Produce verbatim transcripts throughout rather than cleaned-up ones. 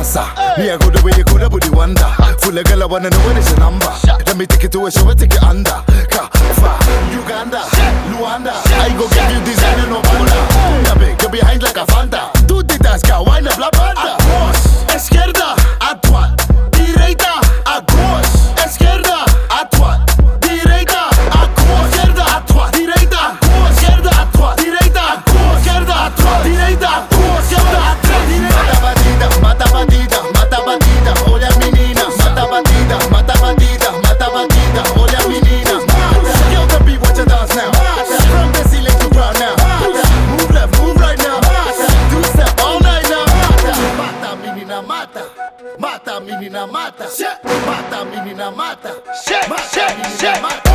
massa. Me I go the way you go, the booty wonder. Full of girl, I wanna know what is your number. Let me take it to a show, I take it under. Ka, fa, Uganda, Luanda. I go give you designer, no wonder. Yeah, big, you're behind like a Fanta. Do the dance, girl, wine up la banda. Esquerda, a toi. Direita, a gauche. Esquerda, a toi. Direita, a gauche. Esquerda, a toi. Direita, a gauche. Esquerda, a toi. Direita, a gauche. Esquerda, a toi. Direita, a gauche. Esquerda, a toi. Mata batida, mata batida, mata batida. Olha a menina, mata batida, mata batida, mata batida. Olha a menina. Yo, the beat, watch your dance now. From the ceiling to ground now. Move left, move right now. Two step all night now. Mata menina, mata. Mata menina, mata. Mata menina, mata. Mata menina, mata.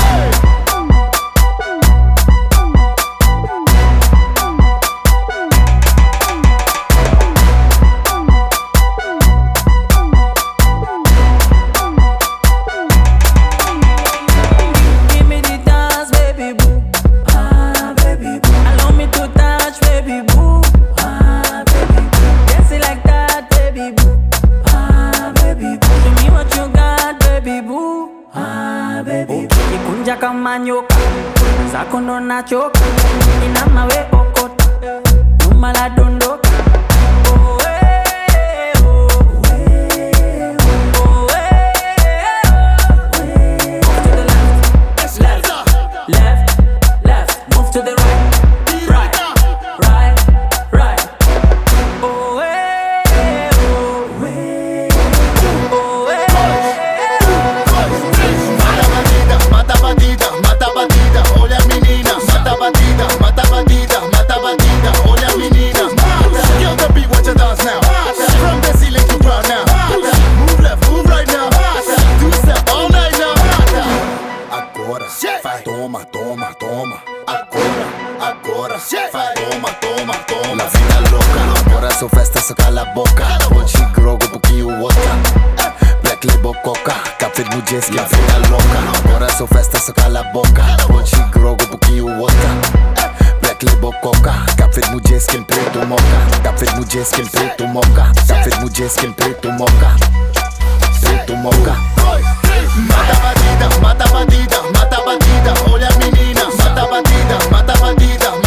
Ikunja kama nyoka, zako ndo nachoka. Inama we okota, nyuma la dondoka. Oh, eh, oh, eh, oh, eh, oh. Move to the left, left, left, left. Move to the right, right, right, right. Oh, eh, oh, eh, oh, eh. Mata batida, mata batida, olha a menina. Mata batida, mata batida, mata batida, olha a menina. Yo, the beat, watch your dance now. From the ceiling to ground now. Move left, move right now. Two step all night now. Agora, vai, toma, toma, toma. Agora, agora, vai, toma, toma, toma. La vida louca, agora sou festa, só cala a boca. Ponte grogo, pouquinho vodka. Black label coca, café no jet ski. La vida louca, agora sou festa, só cala a boca. Ponte grogo, pouquinho vodka. Black label coca, café no jet ski, preto moca. Café no jet ski, preto moca. Café no jet ski, preto moca. Preto moca. Mata batida, mata batida, mata batida, olha a menina. Mata batida, mata batida,